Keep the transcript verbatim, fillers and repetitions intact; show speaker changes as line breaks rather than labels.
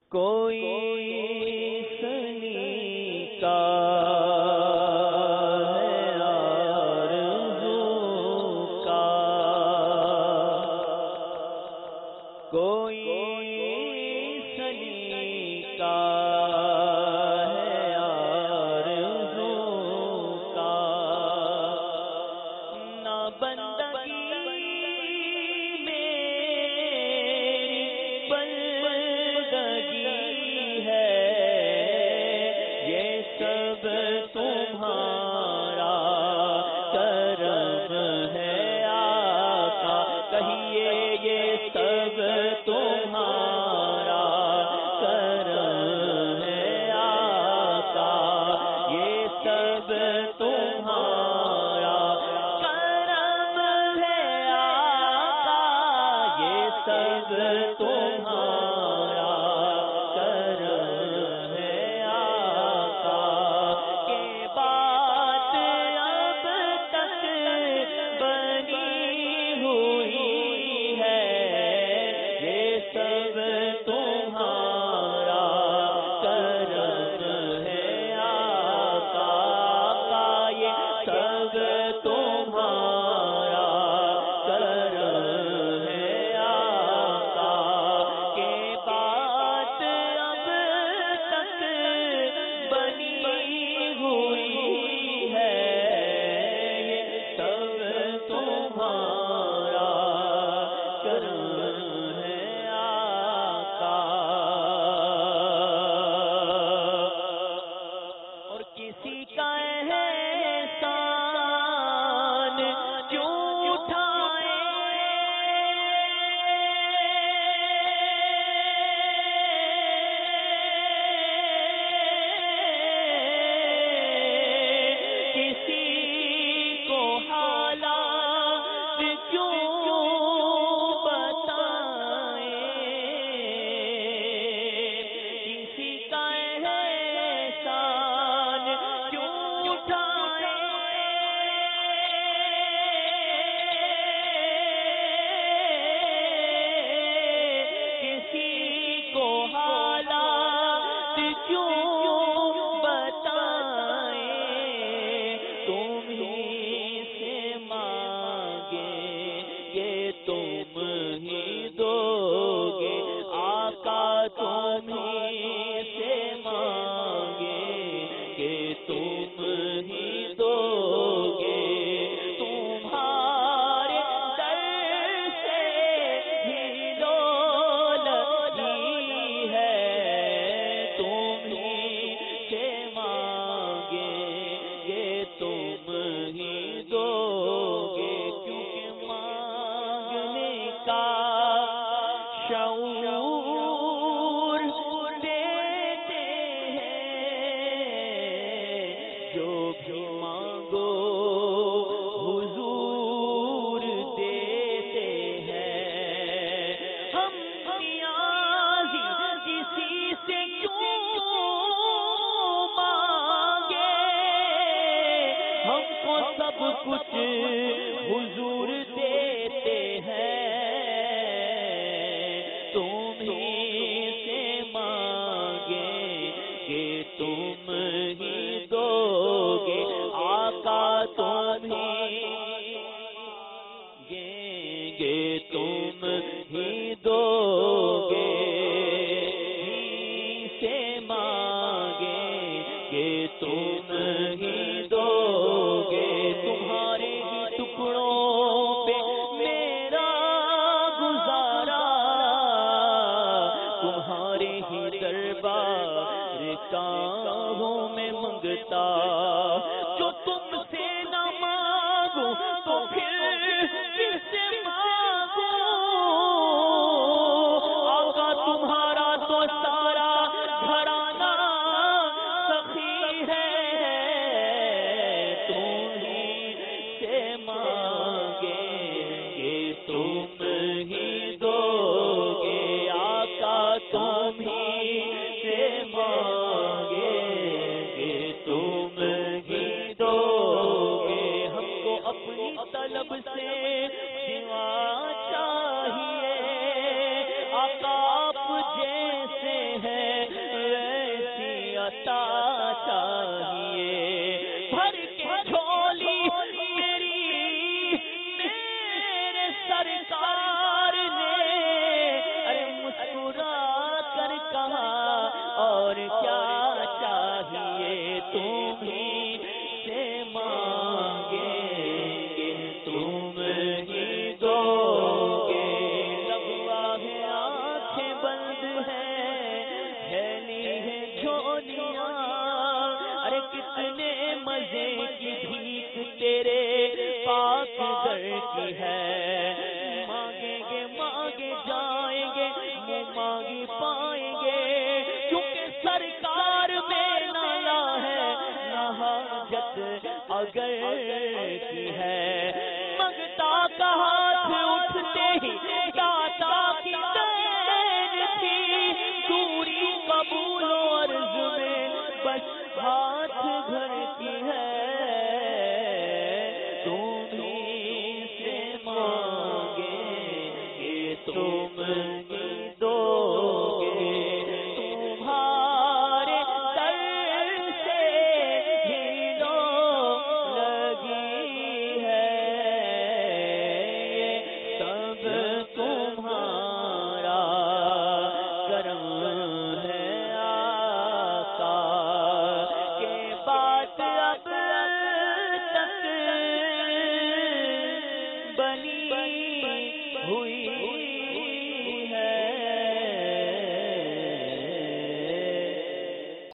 کوئی سنی کا ہے آرزو کا، کوئی سنی کا ہے آرزو کا، نہ بندگی تمہارا کرم ہے آقا، کہیے یہ سب تمہارا کرم ہے آقا، یہ سب تمہارا کرم ہے آقا، یہ سب تمہارا کرم ہے آقا، کے بات اب تک بنی ہوئی ہے، یہ سب تمہارا کرم ہے آقا، یہ سب تمہارا کرم ہے آقا، کے بات اب تک بنی ہوئی ہے، یہ سب تمہارا کرم ہے آقا۔ اور کسی کا احسان کیوں اٹھائے، کسی کو حالات کیوں بتائیں، کسی کا احسان کیوں اٹھائیں، کسی کو حالات کیوں بتائیں، تم ہی سے مانگیں گے تم ہی دو گے آقا، تم ہی سے مانگیں گے تم ہی دو گے، تمہارے در سے ہی لو لگی ہے، تم ہی سے مانگیں گے تم ہی دو گے، کیونکہ مانگنے کا شعور دیتے ہیں، جو بھی مانگو حضور دیتے ہیں، ہم نیازی کسی سے کیوں مانگے، ہم کو سب کچھ حضور دیتے ہیں، تم ہی سے مانگیں گے تم ہی دو گے آقا، تم ہی گیں گے تم ہی دو گے، ہی سے مانگیں گے تم ہی دو گے، تمہارے ہی ٹکڑوں پہ میرا گزارا، تمہارے ہی دربار کاہوں میں منگتا، جو تم سے نہ مانگو تو پھر کس سے مانگو، آقا تمہارا تو سارا گھرانہ سخی ہے، تم ہی سے مانگیں گے تم ہی دو گے آقا، تم ہی سے مانگیں گے تم ہی دو گے، ہم کو اپنی طلب سے سوا چاہیے آقا، آپ جیسے ہیں عطا چاہیے، بھر کے جھولی میری میرے سرکار نے، ارے مسکرا کر کہا اور کیا چاہیے تمہیں سے مانگیں گے تم ہی دو گے، لبوا ہے آنکھیں بند ہیں پھیلی ہے جھولیاں، ارے کتنے مزے کی بھیک تیرے پاک در کی ہے، مانگیں گے مانگے جائیں گے منہ مانگی پائیں گے، کیونکہ سرکار میں نالا ہے نہ حاجت اگر کی ہے، منگتا کا ہاتھ اٹھتے ہی داتا کی دین تھی، دوری قبول و عرض میں بس ہاتھ گھر کی ہے، تم ہی سے مانگیں گے تم